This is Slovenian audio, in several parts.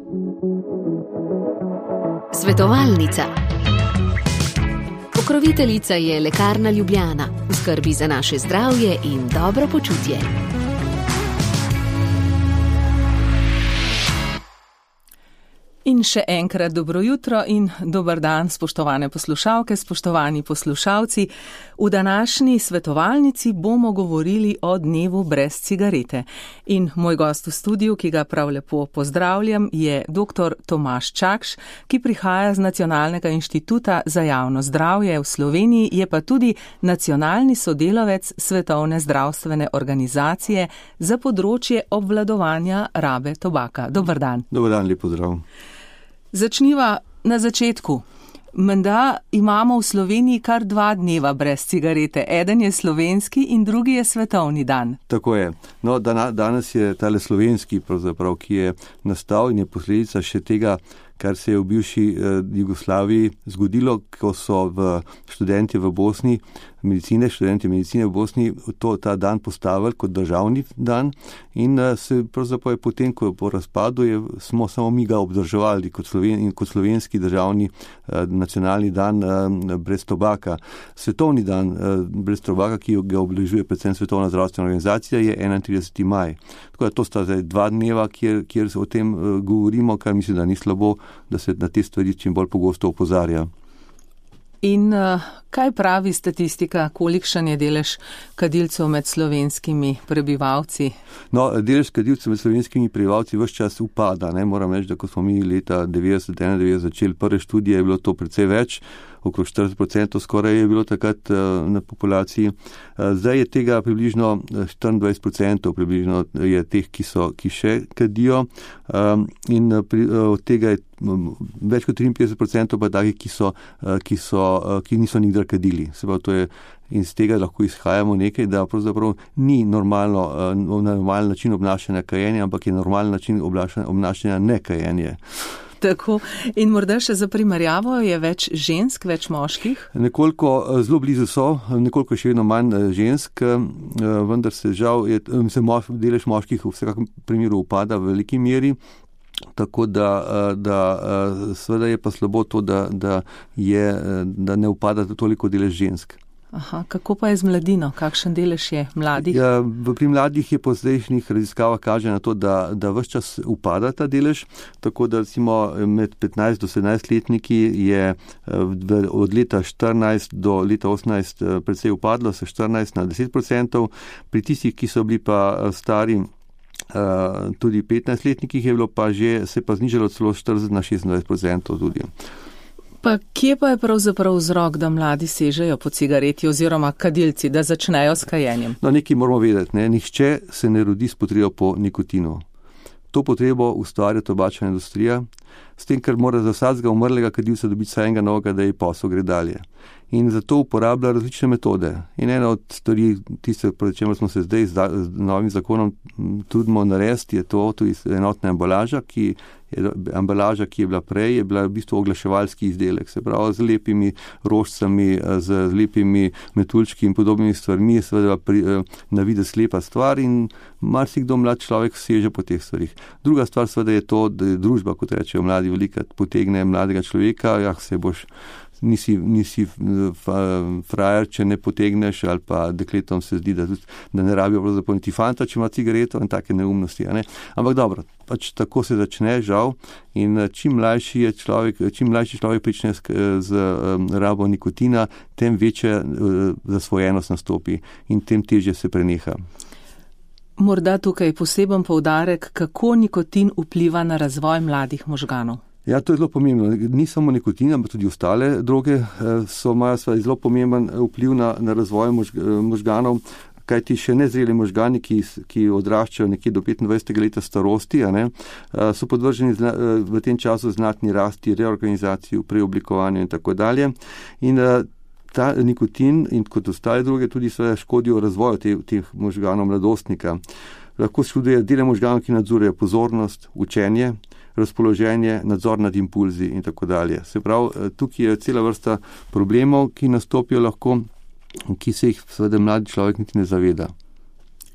Svetovalnica. Pokroviteljica je Lekarna Ljubljana, v skrbi za naše zdravje in dobro počutje. In še enkrat dobro jutro in dober dan, spoštovane poslušalke, spoštovani poslušalci. V današnji svetovalnici bomo govorili o dnevu brez cigarete. In moj gost v studiu, ki ga prav lepo pozdravljam, je dr. Tomaž Čakš, ki prihaja z Nacionalnega inštituta za javno zdravje v Sloveniji, je pa tudi nacionalni sodelavec Svetovne zdravstvene organizacije za področje obvladovanja rabe tobaka. Dober dan. Dober dan, lep pozdrav. Začniva na začetku. Menda imamo v Sloveniji kar 2 dneva brez cigarete. Eden je slovenski in drugi je svetovni dan. Tako je. No, danes je tale slovenski, pravzaprav, ki je nastal in je posledica še tega, kar se je v bivši Jugoslaviji zgodilo, ko so študenti v Bosni, študenti medicine v Bosni ta dan postavili kot državni dan in se pravzaprav je potem, ko je po razpadu, smo samo mi ga obdrževali kot slovenski državni nacionalni dan brez tobaka. Svetovni dan brez tobaka, ki ga obeležuje predvsem Svetovna zdravstvena organizacija, je 31. maj. Tako da to sta zdaj 2 dneva, kjer o tem govorimo, kar mislim, da ni slabo, da se na te stvari čim bolj pogosto opozarja. In kaj pravi statistika, kolikšen je delež kadilcev med slovenskimi prebivalci? No, delež kadilcev med slovenskimi prebivalci ves čas upada. Moram reči, da ko smo mi leta 90-91 začeli prve študije, je bilo to precej več, okrog 40% skoraj je bilo takrat na populaciji. Zdaj je tega približno 24%, približno je teh, ki še kadijo, in od tega je več kot 53% pa takih, ki niso nikdar kadili. Se pravi, to je, in z tega lahko izhajamo nekaj, da pravzaprav ni normalen način obnašanja kajenja, ampak je normalen način obnašanja nekajenje. Tako. In morda še za primerjavo, je več žensk, več moških? Nekoliko, zelo blizu so, nekoliko še vedno manj žensk, vendar se žal, delež moških v vsakem primeru upada v veliki meri. Tako da seveda je pa slabo to, da ne upada toliko delež žensk. Aha, kako pa je z mladino? Kakšen delež je mladih? Ja, pri mladih je po zdajšnjih raziskavah kaže na to, da ves čas upada ta delež, tako da recimo med 15 do 17 letniki je od leta 14 do leta 18 precej upadlo, se 14 na 10%, pri tistih, ki so bili pa stari tudi 15-letnikih je bilo pa že, se pa znižalo celo 40 na 26% tudi. Pa kje pa je pravzaprav vzrok, da mladi sežejo po cigareti oziroma kadilci, da začnejo s kajenjem? No, nekaj moramo vedeti, nihče se ne rodi s potrebo po nikotinu. To potrebo ustvarja tobačna industrija, s tem, ker mora za vsakega umrlega kadilca dobiti vsaj enega novega, da je posel gre dalje. In zato uporablja različne metode. In ena od stvari, tiste, pred čemer smo se zdaj z novim zakonom trudimo narediti, je to tudi enotna embalaža, ki je bila prej, je bila v bistvu oglaševalski izdelek, se pravi z lepimi rožcami, z lepimi metuljčki in podobnimi stvarmi, seveda na videz lepa stvar in marsikdo mlad človek seže po teh stvarih. Druga stvar seveda je to, da je družba, kot rečejo mladi, velikrat potegne mladega človeka, nisi frajer, če ne potegneš, ali pa dekletom se zdi, da ne rabijo pravzaprav niti fanta, če ima cigareto in take neumnosti. Ampak dobro, pač tako se začne, žal, in čim mlajši človek prične z rabo nikotina, tem večja zasvojenost nastopi in tem težje se preneha. Morda tukaj poseben poudarek, kako nikotin vpliva na razvoj mladih možganov. Ja, to je zelo pomembno. Ni samo nikotin, ampak tudi ostale droge imajo zelo pomemben vpliv na razvoj možganov, kajti še nezreli možgani, ki odraščajo nekje do 25. leta starosti, so podvrženi v tem času znatni rasti, reorganizaciji, preoblikovanju in tako dalje. In ta nikotin in kot ostale droge tudi škodijo razvoju teh možganov mladostnika. Lahko škodujejo dele možganov, ki nadzorujejo pozornost, učenje, razpoloženje, nadzor nad impulzi in tako dalje. Se pravi, tukaj je cela vrsta problemov, ki nastopijo lahko, ki se jih seveda mladi človek niti ne zaveda.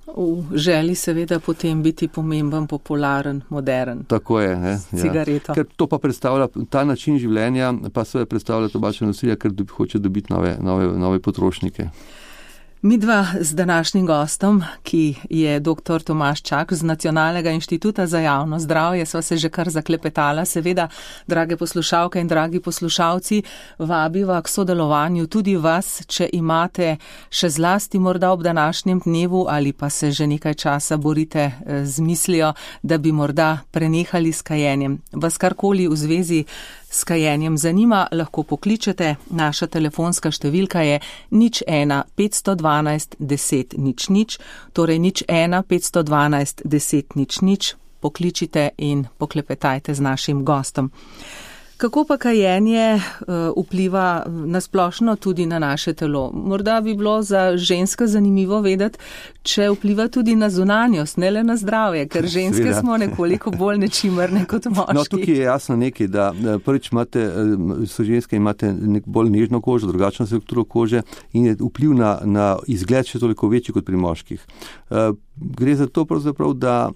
V želi seveda potem biti pomemben, popularen, modern. Tako je, ne? Cigareto. Ja. Ker to pa predstavlja, ta način življenja pa se predstavlja tobačna industrija, ker hoče dobiti nove potrošnike. Midva z današnjim gostom, ki je dr. Tomaž Čak z Nacionalnega inštituta za javno zdravje, sva se že kar zaklepetala. Seveda, drage poslušalke in dragi poslušalci, vabiva k sodelovanju tudi vas, če imate še zlasti morda ob današnjem dnevu ali pa se že nekaj časa borite z mislijo, da bi morda prenehali s kajenjem. Vas karkoli v zvezi s kajenjem zanima, lahko pokličete. Naša telefonska številka je 01 512 10 00, torej 01 512 10 00. Pokličite in poklepetajte z našim gostom. Kako pa kajenje vpliva nasplošno tudi na naše telo? Morda bi bilo za ženske zanimivo vedeti, če vpliva tudi na zunanjost, ne le na zdravje, ker ženske Sveda. Smo nekoliko bolj nečimrne kot moški. No, tukaj je jasno nekaj, da prvič so ženske imate bolj nežno kožo, drugačno strukturo kože in je vpliv na izgled še toliko večji kot pri moških. Gre za to pravzaprav, da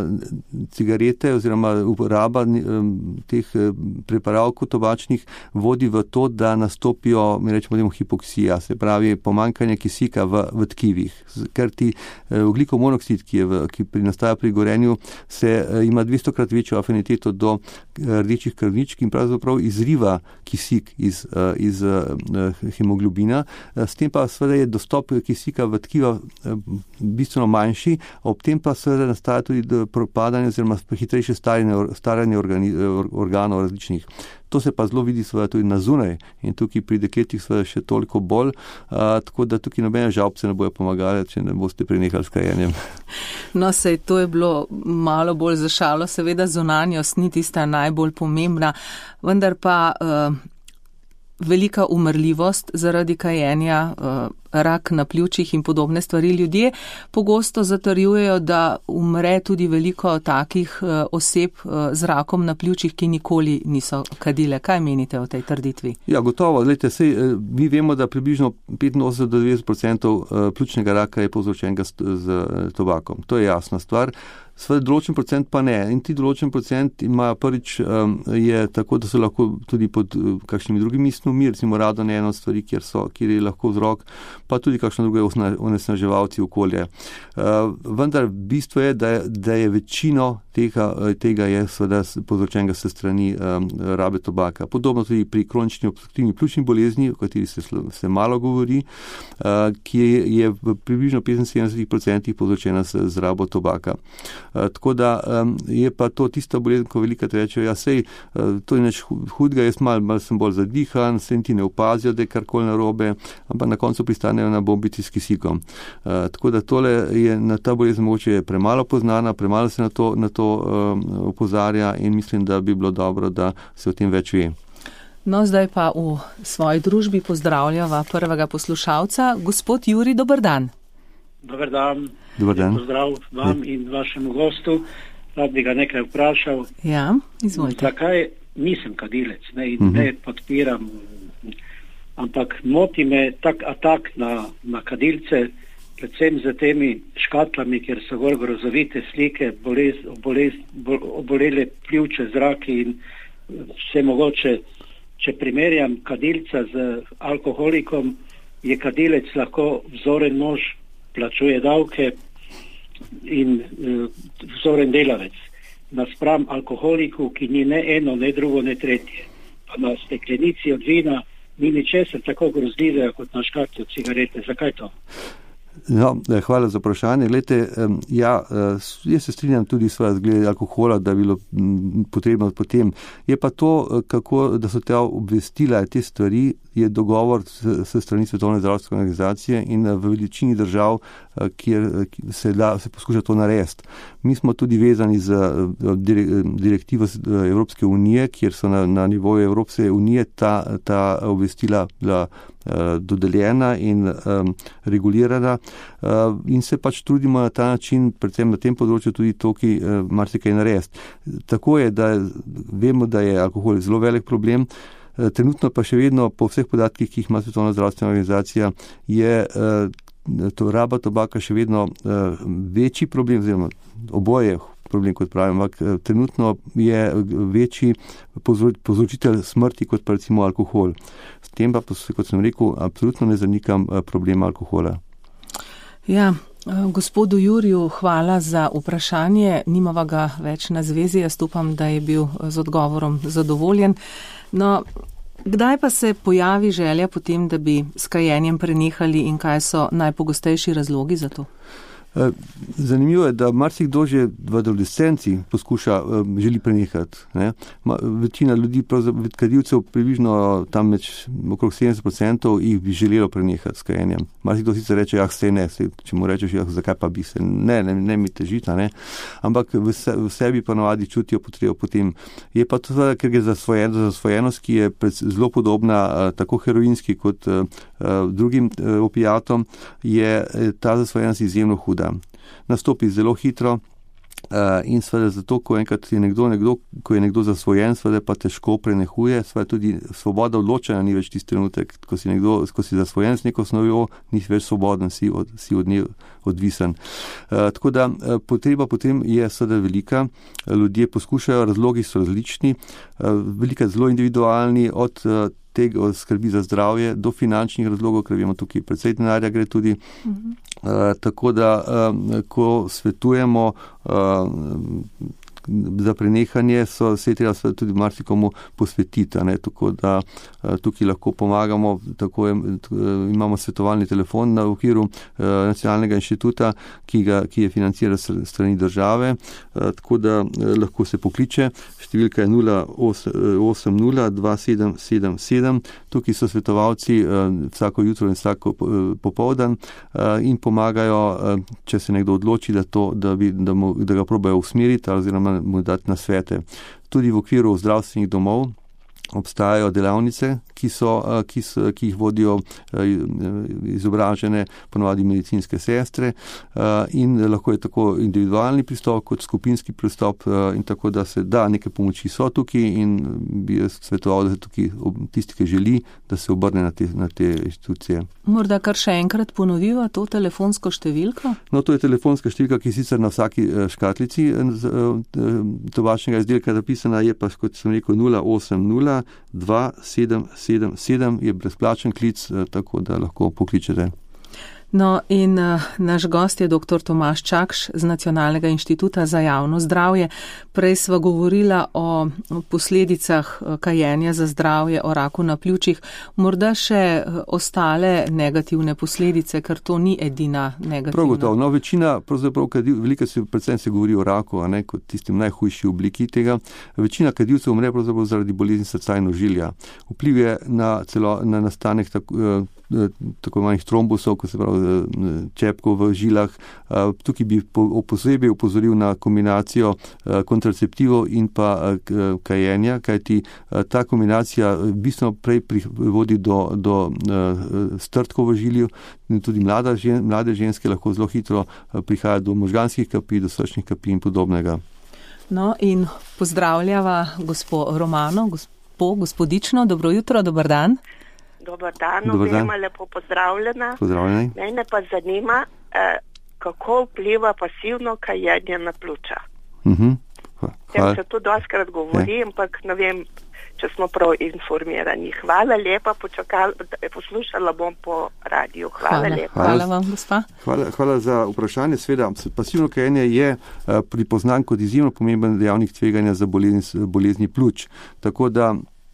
cigarete oziroma uporaba teh preparavkov tobačnih vodi v to, da nastopijo, mi rečemo, hipoksija, se pravi pomanjkanje kisika v tkivih. Ker ti ogljikov monoksid, ki nastaja pri gorenju, ima 200-krat večjo afiniteto do rdečih krvničk in pravzaprav izriva kisik iz hemoglobina. S tem pa seveda je dostop kisika v tkiva bistveno manjši, ob tem pa seveda nastaja tudi propadanje oziroma hitrejše staranje organov različnih. To se pa zelo vidi seveda tudi na zunaj in tukaj pri dekletih seveda še toliko bolj, tako da tukaj nobene žalbce ne bojo pomagali, če ne boste prenehali s kajenjem. No, sej to je bilo malo bolj za šalo, seveda zunanjost ni tista najbolj pomembna, vendar pa velika umrljivost zaradi kajenja, rak na pljučih in podobne stvari. Ljudje pogosto zatrjujejo, da umre tudi veliko takih oseb z rakom na pljučih, ki nikoli niso kadile. Kaj menite o tej trditvi? Ja, gotovo. Glejte, mi vemo, da približno 85-90% pljučnega raka je povzročenega z tobakom. To je jasna stvar. Sveda določen procent pa ne. In ti določen procent ima prvič je tako, da so lahko tudi pod kakšnimi drugimi snovmi, recimo radon je ena od stvari, kjer je lahko vzrok, pa tudi kakšne druge onesnaževalci okolje. Vendar bistvo je, da je večino tega je seveda povzročenega s strani rabe tobaka. Podobno tudi pri kronični obstruktivni pljučni bolezni, o kateri se malo govori, ki je v približno 75% povzročena z rabo tobaka. Tako da je pa to tista bolezen, ko velikrat rečejo, ja sej, to je nič hudega, jaz malo sem bolj zadihan, se ti ne opazijo, da je karkoli narobe, ampak na koncu pristanejo na bombici s kisikom. Tako da tole je na ta bolezen mogoče premalo poznana, premalo se na to opozarja in mislim, da bi bilo dobro, da se o tem več ve. No, zdaj pa v svoji družbi pozdravljava prvega poslušalca. Gospod Jurij, dober dan. Dober dan. Dobar dan. Pozdrav vam in vašemu gostu. Rad bi ga nekaj vprašal. Ja, izvolite. Zakaj nisem kadilec, ne podpiram, ampak moti me tak atak na kadilce, predvsem za temi škatlami, kjer so gor grozovite slike, obolele pljuče, zraki in vse mogoče. Če primerjam kadilca z alkoholikom, je kadilec lahko vzoren mož, plačuje davke in vzoren delavec. Naspram alkoholiku, ki ni ne eno, ne drugo, ne tretje. Pa na steklenici od vina ni ničesar tako grozljivega kot na škatli od cigarete. Zakaj to? No, hvala za vprašanje. Glejte, jaz se strinjam tudi glede alkohola, da bi bilo potrebno potem. Je pa to, da so te obvestila, te stvari, je dogovor s strani Svetovne zdravstvene organizacije in v večini držav, kjer se poskuša to narediti. Mi smo tudi vezani z direktivo Evropske unije, kjer so na nivoju Evropske unije ta obvestila bila dodeljena in regulirana in se pač trudimo na ta način, predvsem na tem področju tudi tukaj marsikaj narediti. Tako je, da vemo, da je alkohol zelo velik problem. Trenutno pa še vedno po vseh podatkih, ki jih ima Svetovna zdravstvena organizacija, je raba tobaka še vedno večji problem, oziroma oboje problem, kot pravim, ampak trenutno je večji povzročitelj smrti kot pa recimo alkohol. S tem pa, kot sem rekel, absolutno ne zanikam problema alkohola. Ja, gospodu Juriju hvala za vprašanje, nimava ga več na zvezi, jaz upam, da je bil z odgovorom zadovoljen. No, kdaj pa se pojavi želja potem, da bi s kajenjem prenehali in kaj so najpogostejši razlogi za to? Zanimivo je, da marsikdo že v adolescenci želi prenehati. Ne? Večina ljudi, kadilcev, približno tam okrog 70% jih bi želelo prenehati s kajenjem. Marsikdo sicer reče, če mu rečeš, zakaj pa bi se, ne mi težita, ne? Ampak v sebi pa navadi čutijo potrebo potem. Je pa to, ker gre za zasvojenost, ki je zelo podobna tako heroinski kot drugim opiatom, je ta zasvojenost izjemno huda. Nastopi zelo hitro in seveda zato, ko je nekdo zasvojen, seveda pa težko prenehuje, seveda tudi svoboda odločanja ni več tisti trenutek, ko si zasvojen z neko snovjo, nisi več svoboden, si od nje odvisen. Tako da potreba potem je seveda velika, ljudje poskušajo, razlogi so različni, velika zelo individualni, od skrbi za zdravje do finančnih razlogov, ker vemo, tukaj precej denarja gre tudi. Tako da, ko svetujemo za prenehanje, se je treba tudi marsikomu posvetiti, ne? Tako da tukaj lahko pomagamo, imamo svetovalni telefon na okviru Nacionalnega inštituta, ki je financiran strani države, tako da lahko se pokliče, številka je 0802777, tukaj so svetovalci vsako jutro in vsako popoldan in pomagajo, če se nekdo odloči, da ga probajo usmeriti oziroma mu dati nasvete. Tudi v okviru zdravstvenih domov obstajajo delavnice, ki jih vodijo izobražene, ponovadi medicinske sestre, in lahko je tako individualni pristop kot skupinski pristop, in tako da se da, neke pomoči so tukaj in bi svetoval, da se tukaj tisti, ki želi, da se obrne na te institucije. Morda kar še enkrat ponoviva to telefonsko številko? No, to je telefonska številka, ki sicer na vsaki škatlici tobačnega izdelka zapisana, je pa, kot sem rekel, 0802777 je brezplačen klic, tako da lahko pokličete. No in naš gost je dr. Tomaž Čakš z Nacionalnega inštituta za javno zdravje. Prej sva govorila o posledicah kajenja za zdravje, o raku na pljučih. Morda še ostale negativne posledice, ker to ni edina negativna. Prav gotovo. No, predvsem se govori o raku, a ne, kot tistim najhujši obliki tega. Večina kadilcev umre pravzaprav zaradi bolezni srca in ožilja. Vpliv je na nastanek tako manjih trombusov, ko se pravi čepkov v žilah. Tukaj bi posebej upozoril na kombinacijo kontraceptivov in pa kajenja, kajti ta kombinacija bistveno prej vodi do strtkov v žilju in tudi mlade ženske lahko zelo hitro prihaja do možganskih kapi, do srčnih kapi in podobnega. No in pozdravljava Romano, gospodično, dobro jutro, dober dan. Dobar dan, obema lepo pozdravljena. Pozdravljeni. Mene pa zanima, kako vpliva pasivno kajenje na pljuča. Tem se tu doskrat govori, ampak ne vem, če smo prav informirani. Hvala lepa, poslušala bom po radiju. Hvala lepa. Hvala vam, gospa. Hvala za vprašanje. Sveda, pasivno kajenje je pripoznan kot izjemno pomemben dejavnik tveganja za bolezni pljuč. Tako da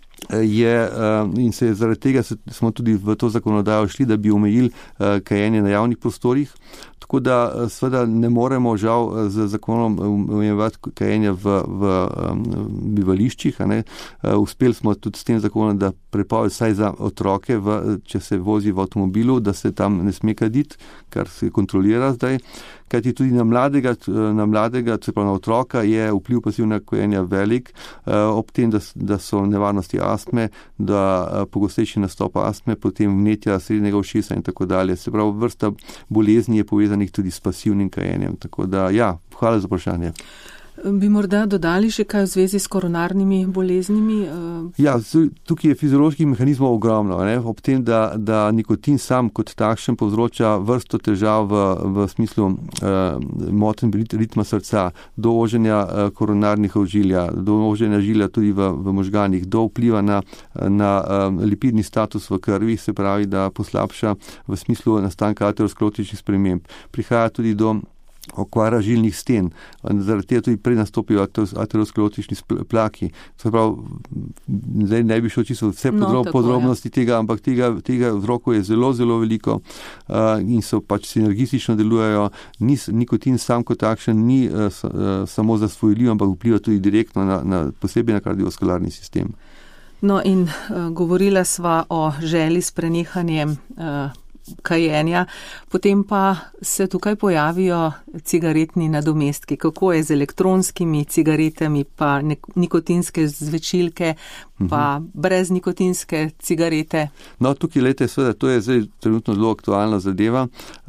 in se zaradi tega smo tudi v to zakonodajo šli, da bi omejili kajenje na javnih prostorih. Tako da seveda ne moremo žal z zakonom omejevati kajenja v bivališčih. Uspeli smo tudi s tem zakonom, da prepoved vsaj za otroke, če se vozi v avtomobilu, da se tam ne sme kaditi, kar se kontrolira zdaj. Kajti tudi na mladega, se pravi na otroka, je vpliv pasivnega kajenja velik, ob tem, da so nevarnosti astme, da pogostejši nastop astme, potem vnetja srednjega ušesa in tako dalje. Se pravi, vrsta bolezni je povezanih tudi s pasivnim kajenjem. Tako da, ja, hvala za vprašanje. Bi morda dodali še kaj v zvezi s koronarnimi boleznimi? Ja, tukaj je fizioloških mehanizmov ogromno. Ob tem, da nikotin sam kot takšen povzroča vrsto težav v smislu motenj ritma srca, do oženja koronarnih ožilja, do oženja žilja tudi v možganih, do vpliva na lipidni status v krvi, se pravi, da poslabša v smislu nastanka aterosklerotičnih sprememb. Prihaja tudi do okvara žilnih sten, zaradi tega tudi prej nastopijo aterosklerotični plaki. Se pravi, zdaj ne bi šel čisto vse podrobnosti tega, ampak tega vzrokov je zelo, zelo veliko in so pač sinergistično delujejo. Nikotin sam kot takšen ni samo zasvojljiv, ampak vpliva tudi direktno posebej na kardiovaskularni sistem. No in govorila sva o želji s prenehanjem kajenja, potem pa se tukaj pojavijo cigaretni nadomestki. Kako je z elektronskimi cigaretami, pa nikotinske zvečilke, pa brez nikotinske cigarete? No, tukaj lejte, seveda, to je zdaj trenutno zelo aktualna zadeva.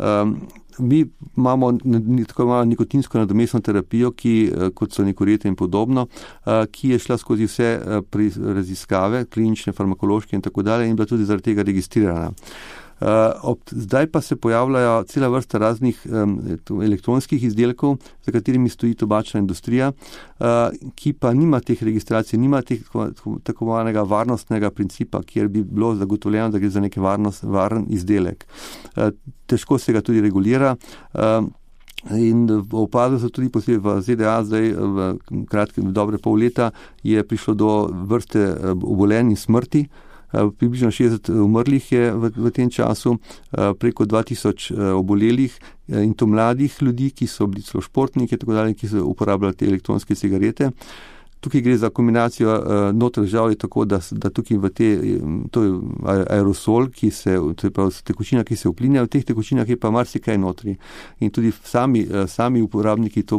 Mi imamo tako imamo nikotinsko nadomestno terapijo, kot so nikorete in podobno, ki je šla skozi vse raziskave, klinične, farmakološke in tako dalje in bila tudi zaradi tega registrirana. Zdaj pa se pojavljajo cela vrsta raznih elektronskih izdelkov, za katerimi stoji tobačna industrija, ki pa nima teh registracij, nima tako imenovanega varnostnega principa, kjer bi bilo zagotovljeno, da gre za nek varen izdelek. Težko se ga tudi regulira. In opazili so tudi posebej v ZDA, zdaj v dobre pol leta je prišlo do vrste obolenj in smrti. Približno 60 umrlih je v tem času, preko 2000 obolelih in to mladih ljudi, ki so bili celo športniki, tako dalje, ki so uporabljali te elektronske cigarete. Tukaj gre za kombinacijo noter žal je tako, da tukaj to je aerosol, to je prav tekočina, ki se uplinja, v teh tekočinah je pa marsikaj notri. In tudi sami uporabniki to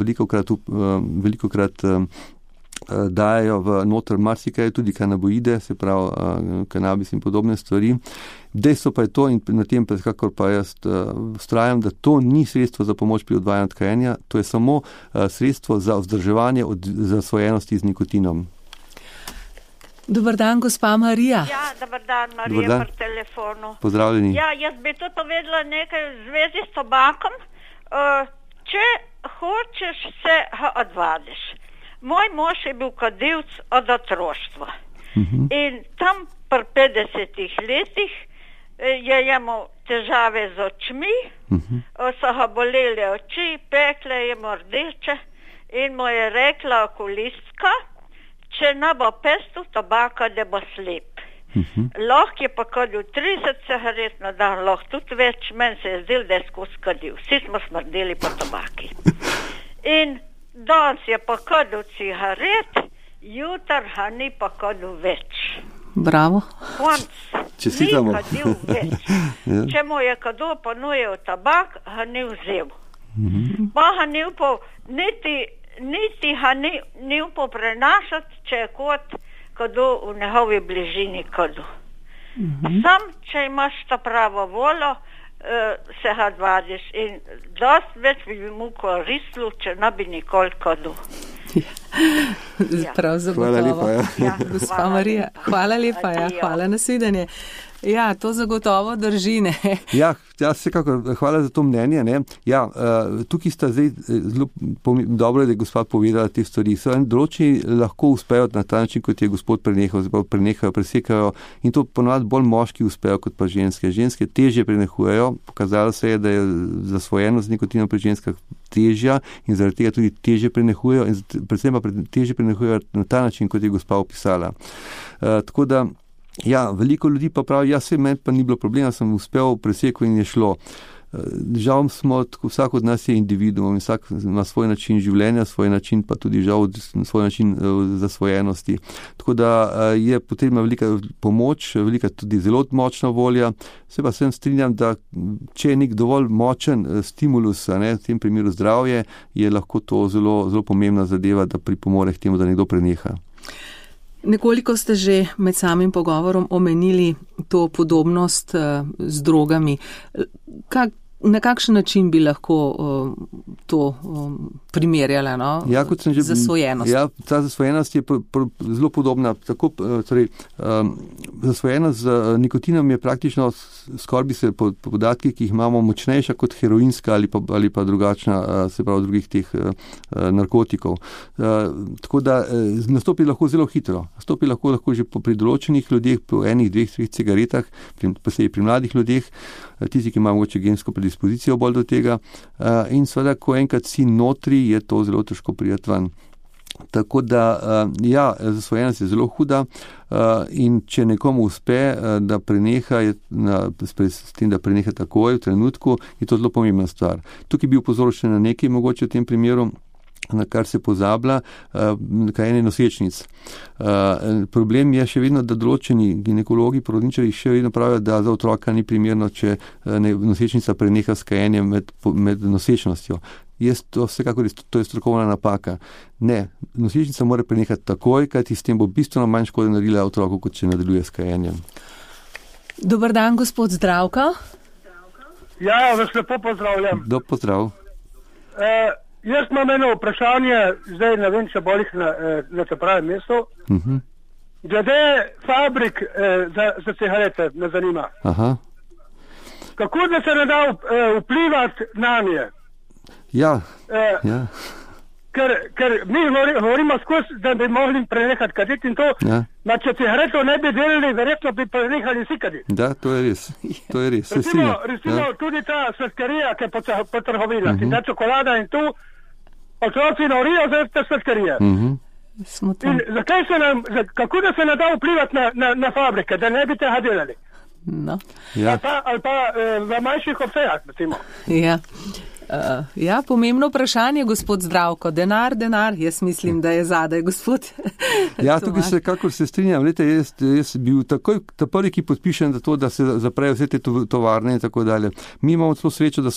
velikokrat dajajo v noter marsikaj, tudi kanaboide, se pravi kanabis in podobne stvari. Dejstvo pa je to in na tem kakor pa jaz vztrajam, da to ni sredstvo za pomoč pri odvajanju od kajenja, to je samo sredstvo za vzdrževanje od zasvojenosti z nikotinom. Dobar dan, gospa Marija. Ja, dobar dan, Marija pri telefonu. Pozdravljeni. Ja, jaz bi tudi povedala nekaj v zvezi s tobakom. Če hočeš, se odvadiš. Moj mož je bil kadilec od otroštva. In tam pri 50 letih je imel težave z očmi, so ga bolele oči, pekle je mu rdeče in mu je rekla okulistka, če ne bo pestil tobaka, da bo slep. Lahko je pa kadil 30 cigaret na dan, lahko tudi več, meni se je zdelo, da je skozi kadil. Vsi smo smrdeli po tobaki. In danes je pa kadil cigaret, jutr ga ni pa kadil več. Bravo. Konc. Čestitamo. Ni kadil več. Če mu je kdo ponujil tabak, ga ni vzel. Pa ga ni upal, niti ga ni upal prenašati, če je kot kdo v njegovi bližini kadil. Sam, če imaš ta pravo voljo, se ga odvadiš in dosti več bi mu koristilo, če ne bi nikoli kadil. Prav zagotovo. Hvala lepa. Ja, gospa Marija, hvala lepa, hvala na svidenje. Ja, to zagotovo drži, ne. Ja, vsekakor, hvala za to mnenje, ne. Ja, tukaj sta zdaj zelo dobro, da je gospa povedala te stvari. Določeni lahko uspejo na ta način, kot je gospod prenehajo, presekajo in to ponovadi bolj moški uspejo kot pa ženske. Ženske težje prenehujejo, pokazalo se je, da je zasvojenost z nikotinom pri ženskah težja in zaradi tega tudi težje prenehujejo in predvsem pa težje prenehujejo na ta način, kot je gospa opisala. Tako da ja, veliko ljudi pa pravi, meni pa ni bilo problema, sem uspel preseko in je šlo. Žal vsak od nas je individuum, vsak ima svoj način življenja, svoj način pa tudi žal svoj način zasvojenosti. Tako da je potrebna velika pomoč, velika tudi zelo močna volja. Se pa sem strinjam, da če je nek dovolj močen stimulus, v tem primeru zdravje, je lahko to zelo, zelo pomembna zadeva, da pripomore k temu, da nekdo preneha. Nekoliko ste že med samim pogovorom omenili to podobnost z drogami. Na kakšen način bi lahko to primerjala, no? Ja, kot sem že zasvojenost? Ja, ta zasvojenost je zelo podobna. Zasvojenost z nikotinom je praktično, skoraj bi se po podatkih, ki jih imamo, močnejša kot heroinska ali pa drugačna, se pravi drugih teh narkotikov. Tako da nastopi lahko zelo hitro. Nastopi lahko že pri določenih ljudeh, po 1, 2, 3 cigaretah, posebej pri mladih ljudeh, tisti, ki imajo mogoče gensko predispozicijo bolj do tega. In seveda, ko enkrat si notri, je to zelo težko priti ven. Tako da, zasvojenost je zelo huda in če nekomu uspe, da preneha, s tem, da preneha takoj v trenutku, je to zelo pomembna stvar. Tukaj bi upozoril še na nekaj mogoče v tem primeru, na kar se pozablja, kajenje nosečnic. Problem je še vedno, da določeni ginekologi, porodničarji še vedno pravijo, da za otroka ni primerno, če nosečnica preneha s kajenjem med nosečnostjo. To je strokovna napaka. Ne, nosečnica mora prenehati takoj, kajti s tem bo bistveno manj škode naredila otroku, kot če nadaljuje s kajenjem. Dober dan, gospod Zdravko. Ja, vas lepo pozdravljam. Pozdrav. Jaz imam eno vprašanje, zdaj ne vem, če bolj na te pravem mestu. Glede fabrik za cigarete me zanima. Aha. Kako da se ne da vplivati na nje? Ja. Ker mi govorimo skozi, da bi mogli prenehati kaditi in to, če cigareto ne bi delali, verjetno bi prenehali vsi kaditi. Da, to je res. Recimo tudi ta sladkarija, ki je po trgovinah, in ta čokolada in tu, otroci norijo za te sladkarije. In kako da se ne da vplivati na fabrike, da ne bi tega delali? No. Ali pa v manjših obsegah, recimo. Pomembno vprašanje, gospod Zdravko. Denar, jaz mislim, da je zadaj, gospod. Ja, tukaj se kakor se strinjam. Lete, jaz bil takoj ta prvi, ki podpišem za to, da se zaprejo vse te tovarne in tako dalje. Mi imamo celo srečo, da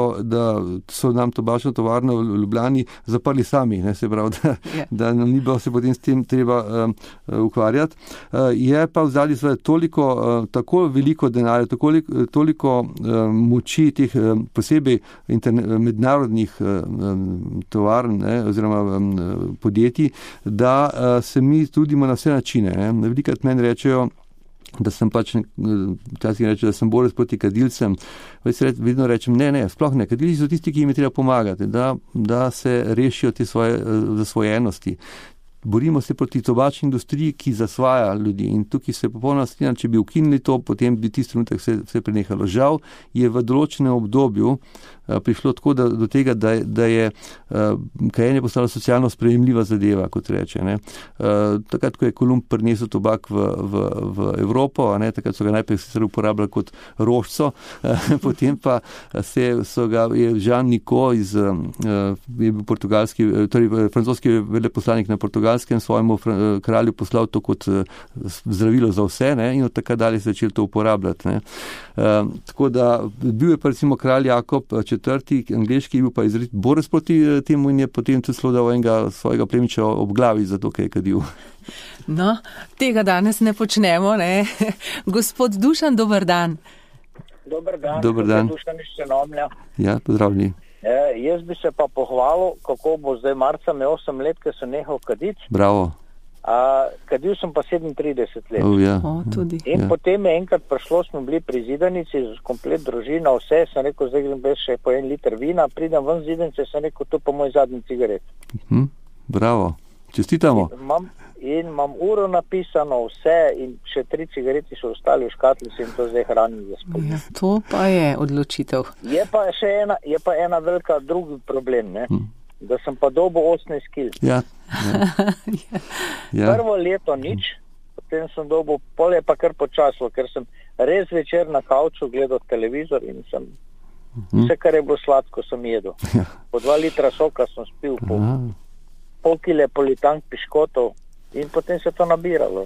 so nam tobačno tovarno v Ljubljani zaprli sami, ne, se pravi, da nam ni bilo se potem s tem treba ukvarjati. Je pa v zadnji sveda tako veliko denarja, toliko moči teh posebej mednarodnih tovarn oziroma podjetij, da se mi trudimo na vse načine. Velikokrat meni rečejo, da sem včasih rečejo, da sem borec proti kadilcem. Vedno rečem, ne, sploh ne. Kadilci so tisti, ki jim je treba pomagati, da se rešijo te svoje zasvojenosti. Borimo se proti tobačni industriji, ki zasvaja ljudi, in tukaj se popolnoma strinjam, če bi ukinili to, potem bi tisti trenutek vse prenehalo. Žal je v določenem obdobju prišlo tako do tega, da je kajenje postalo socialno sprejemljiva zadeva, kot reče. Takrat, ko je Kolumb prinesel tobak v Evropo, takrat so ga najprej sicer uporabljali kot rožco, potem pa je Jean Nicot je bil francoski veleposlanik na Portugalskem, svojemu kralju poslal to kot zdravilo za vse, in od takrat dalje se začel to uporabljati. Tako da bil je pa recimo kralj Jakob IV, angleški, bil pa izrazit borec proti temu in je potem tudi celo dal enega svojega plemiča ob glavi, zato ker je kadil. No, tega danes ne počnemo, ne. Gospod Dušan, dober dan. Dober dan. Dušan iz Črnomlja. Ja, pozdravljeni. Jaz bi se pa pohvalil, kako bo zdaj marca me 8 let, ker sem nehal kaditi. Bravo. Kadil sem pa 37 let. Tudi. In potem je enkrat prišlo, smo bili pri zidanici, komplet družina, vse, sem rekel, zdaj grem še po 1 liter vina, pridem ven zidanice, sem rekel, to pa moj zadnji cigaret. Bravo, čestitamo. Imam uro napisano vse in še 3 cigareti so ostali v škatlici in to zdaj hranim za spomin. Ja, to pa je odločitev. Je pa ena velika drugi problem, da sem pa dobil 18 kil. Ja. Prvo leto nič, potem sem dobil, pol je pa kar počaslo, ker sem res večer na kavču gledal televizor in sem vse, kar je bilo sladko, sem jedel. Po 2 litra soka sem spil, po pol kile politank piškotov in potem se to nabiralo.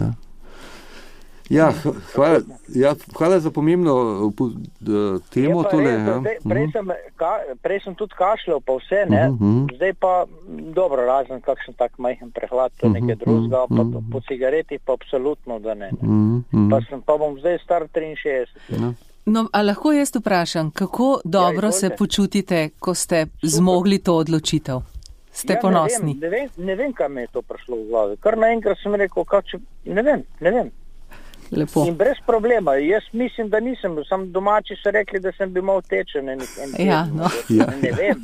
Hvala za pomembno temo tole. Prej sem tudi kašljal pa vse, zdaj pa dobro, razen kakšen tak majhen prehlad, to nekaj drugega, pa po cigareti pa absolutno, da ne. Pa bom zdaj star 63 let. No, a lahko jaz vprašam, kako dobro se počutite, ko ste zmogli to odločitev? Ste ponosni? Ne vem, kam je to prišlo v glavi. Kar naenkrat sem rekel, ne vem. Lepo. In brez problema. Jaz mislim, da nisem. Sam domači so rekli, da sem bil malo tečen. Ne vem.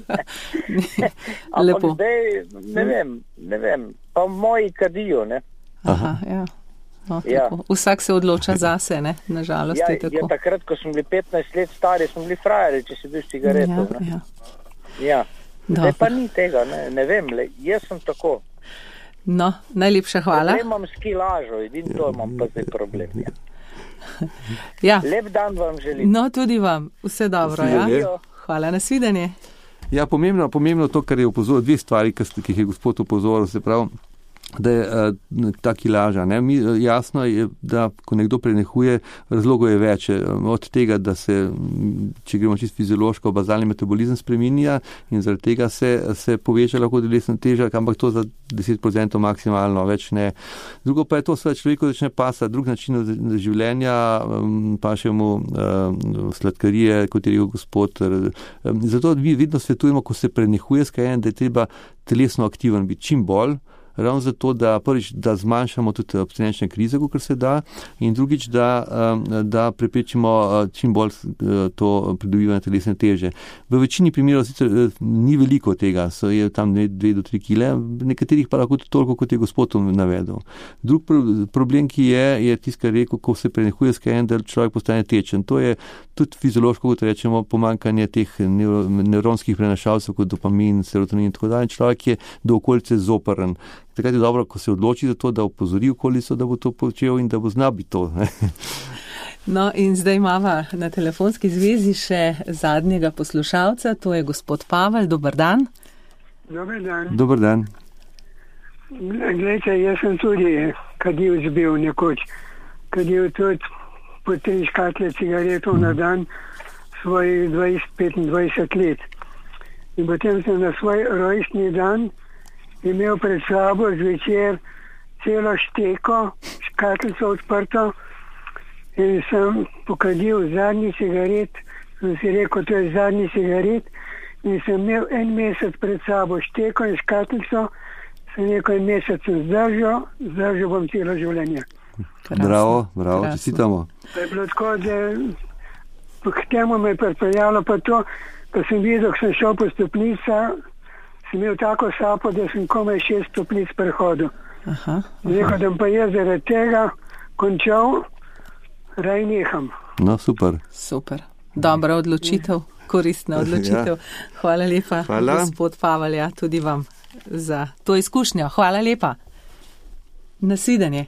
Lepo. Zdaj, ne vem. Pa moji kadijo, ne. Aha, ja. No, vsak se odloča zase, ne? Nažalost je tako. Takrat, ko smo bili 15 let stari, smo bili frajeri, če si bil cigareto. Ja. Zdaj pa ni tega, ne vem, jaz sem tako. No, najlepša hvala. Zdaj imam skilažo, edin to imam pa zdaj problem. Ja. Lep dan vam želim. No, tudi vam. Vse dobro, ja. Hvala, nasvidenje. Ja, pomembno to, kar je upozoril, dve stvari, ki jih je gospod upozoril, se pravi, da je ta kilaža. Jasno je, da ko nekdo prenehuje, razlogov je več. Od tega, da se, če gremo čisto fiziološko, bazalni metabolizem spreminja in zaradi tega se poveča lahko telesna teža, ampak to za 10% maksimalno, več ne. Drugo pa je to, da človeku začne pasati drug način življenja, pa še mu sladkarije, kot je rekel gospod. Zato mi vedno svetujemo, ko se prenehuje s kajenjem, da je treba telesno aktiven biti čim bolj, ravno zato, da prvič, da zmanjšamo tudi abstinenčne krize, kot se da, in drugič, da preprečimo čim bolj to pridobivanje telesne teže. V večini primerov sicer ni veliko tega, je tam 2 do 3 kile, nekaterih pa lahko toliko, kot je gospod navedel. Drug problem, ki je tisto, kar je rekel, ko se prenehuje s kajenjem, da človek postane tečen. To je tudi fiziološko, kot rečemo, pomanjkanje teh nevronskih prenašalcev, kot dopamin, serotonin in tako dalje. Človek je do okolice zoprn. Takrat je dobro, ko se odloči za to, da opozori okolico, da bo to počel in da bo znal biti to. No, in zdaj imamo na telefonski zvezi še zadnjega poslušalca, to je gospod Pavel. Dober dan. Dober dan. Glejte, jaz sem tudi kadil zbil nekoč. Kadil tudi po 3 škatle cigaretov na dan svojih 20-25 let. In potem sem na svoj rojstni dan imel pred sabo zvečer celo šteko, škatlico odprto in sem pokadil zadnji cigaret, sem si rekel, to je zadnji cigaret in sem imel 1 mesec pred sabo šteko in škatlico, sem rekel, 1 mesec sem zdržal bom celo življenje. Bravo, čestitamo. To je bilo tako, da k temu me je pripeljalo pa to, ko sem videl, ko sem šel po stopnicah, sem imel tako sapo, da sem komaj 6 stopnic prehodil. Rekel, da pa jaz zaradi tega končal, raj neham. No, super. Dobra odločitev, koristna odločitev. Ja. Hvala lepa, gospod Pavel, tudi vam za to izkušnjo. Hvala lepa. Nasvidenje.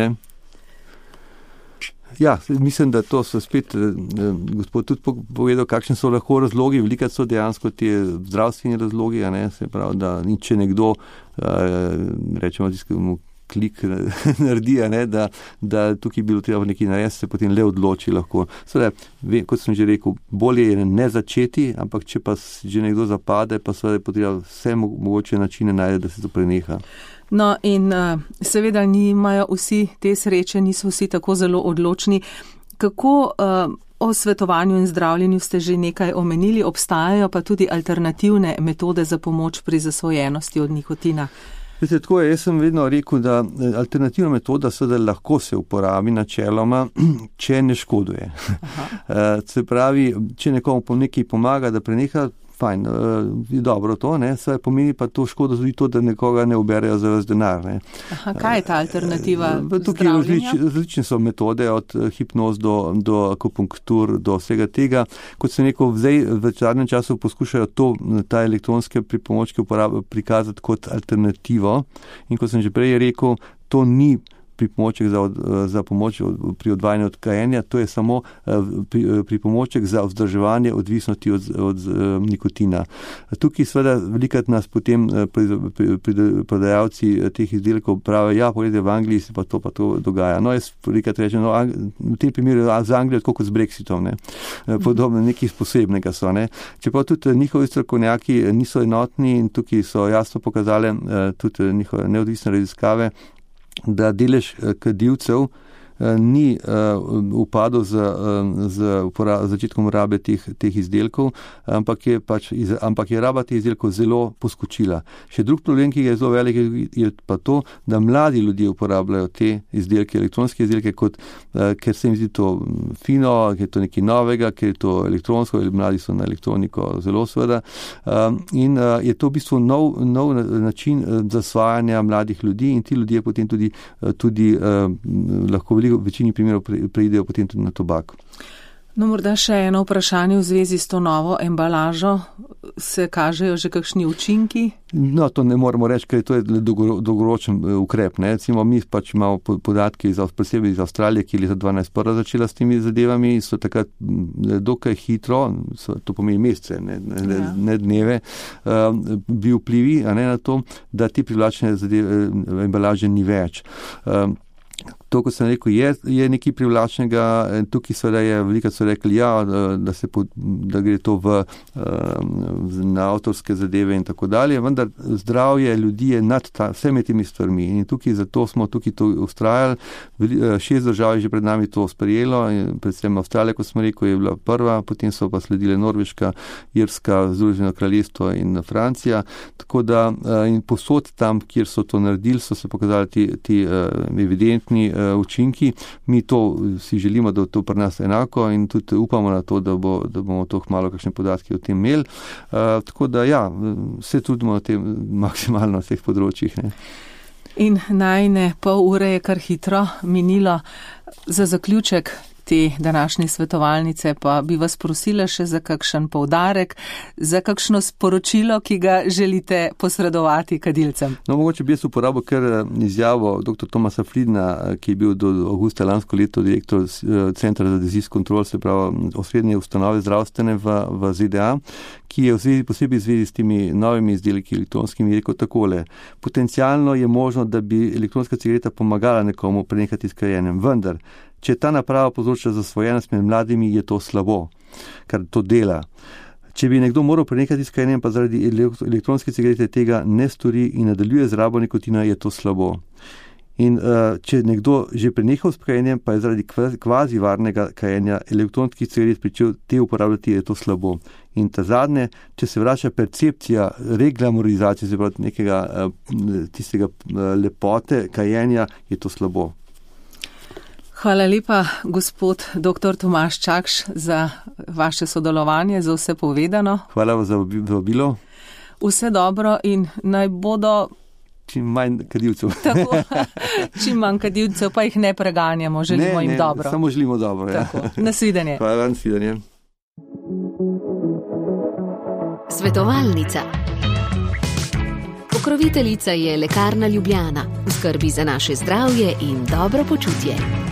Ja, mislim, da to so spet, gospod tudi povedal, kakšni so lahko razlogi, velikrat so dejansko ti zdravstveni razlogi, se pravi, da če nekdo, rečemo, tiskamo klik naredi, da tukaj bilo treba nekaj narediti, se potem le odloči lahko. Seveda, kot sem že rekel, bolje je ne začeti, ampak če pa že nekdo zapade, pa seveda potreba vse mogoče načine najde, da se to preneha. No in seveda nimajo vsi te sreče, niso vsi tako zelo odločni. Kako o svetovanju in zdravljenju ste že nekaj omenili, obstajajo pa tudi alternativne metode za pomoč pri zasvojenosti od nikotina? Veste, tako je, jaz sem vedno rekel, da alternativna metoda seveda lahko se uporabi načeloma, če ne škoduje. Se pravi, če nekomu nekaj pomaga, da preneha, fajn, je dobro to, vse pomeni pa to škodo tudi to, da nekoga ne uberejo za vas denar. Kaj je ta alternativa zdravljenja? Različne so metode, od hipnoz do akupunktur, do vsega tega. Kot sem rekel, zdaj v zadnjem času poskušajo ta elektronske pripomočke prikazati kot alternativo. In kot sem že prej rekel, to ni pripomoček za pomoč pri odvajanju od kajenja, to je samo pripomoček za vzdrževanje odvisnosti od nikotina. Tukaj seveda velikrat nas potem prodajalci teh izdelkov pravijo, ja, pogledajte, v Angliji se pa to dogaja. No, jaz velikrat rečem, v tem primeru z Anglijo tako kot z Brexitom, podobno, nekaj posebnega so. Čeprav tudi njihovi strokovnjaki niso enotni in tukaj so jasno pokazali tudi njihove neodvisne raziskave, da delež kadilcev ni upadel z začetkom rabe teh izdelkov, ampak je raba teh izdelkov zelo poskočila. Še drug problem, ki je zelo velik, je pa to, da mladi ljudje uporabljajo te izdelke, elektronske izdelke, ker se jim zdi to fino, ker je to nekaj novega, ker je to elektronsko, mladi so na elektroniko zelo seveda. In je to v bistvu nov način zasvajanja mladih ljudi in ti ljudje potem tudi lahko v večini primerov preidejo potem tudi na tobak. No, morda še eno vprašanje v zvezi s to novo embalažo. Se kažejo že kakšni učinki? No, to ne moremo reči, ker to je dolgoročen ukrep. Recimo, mi pač imamo podatke posebej iz Avstralije, ki je leta 2012 začela s temi zadevami in so takrat dokaj hitro, to pomeni mesece, ne dneve, bi vplivi na to, da te privlačne embalaže ni več. To, kot sem rekel, je nekaj privlačnega. Tukaj seveda je veliko so rekli, da gre to na avtorske zadeve in tako dalje, vendar zdravje ljudi je nad vsemi temi stvarmi in zato smo tukaj to ustrajali. 6 držav je že pred nami to sprejelo, predvsem Avstralija, kot smo rekel, je bila prva, potem so pa sledile Norveška, Irska, Združeno kraljestvo in Francija. Tako da in posod tam, kjer so to naredili, so se pokazali ti evidentni učinki. Mi to si želimo, da to pri nas enako in tudi upamo na to, da bomo to kmalu kakšne podatke o tem imeli. Tako da se trudimo na tem maksimalno na vseh področjih. In najne pol ure je kar hitro minilo. Za zaključek te današnje svetovalnice pa bi vas prosila še za kakšen poudarek, za kakšno sporočilo, ki ga želite posredovati kadilcem. No, mogoče bi jaz uporabil kar izjavo dr. Thomasa Friedna, ki je bil do avgusta lansko leto direktor Centra za disease control, se pravi osrednje ustanove zdravstvene v ZDA, ki je posebej v zvezi s temi novimi izdelki elektronskimi rekel takole. Potencialno je možno, da bi elektronska cigareta pomagala nekomu prenehati s kajenjem, vendar če ta naprava povzroča zasvojenost med mladimi, je to slabo, kar to dela. Če bi nekdo moral prenehati s kajenjem, pa zaradi elektronske cigarete tega ne stori in nadaljuje z rabo nikotina, je to slabo. In če nekdo že prenehal s kajenjem, pa je zaradi kvazi varnega kajenja elektronskih cigaret pričel te uporabljati, je to slabo. In ta zadnje, če se vrača percepcija reglamorizacije, se pravi tistega lepote kajenja, je to slabo. Hvala lepa, gospod dr. Tomaž Čakš, za vaše sodelovanje, za vse povedano. Hvala vam za vabilo. Vse dobro in naj bodo čim manj kadilcev. Tako, čim manj kadilcev, pa jih ne preganjamo, želimo jim dobro. Samo želimo dobro. Tako, nasvidenje. Hvala, nasvidenje. Svetovalnica. Pokroviteljica je Lekarna Ljubljana, v skrbi za naše zdravje in dobro počutje.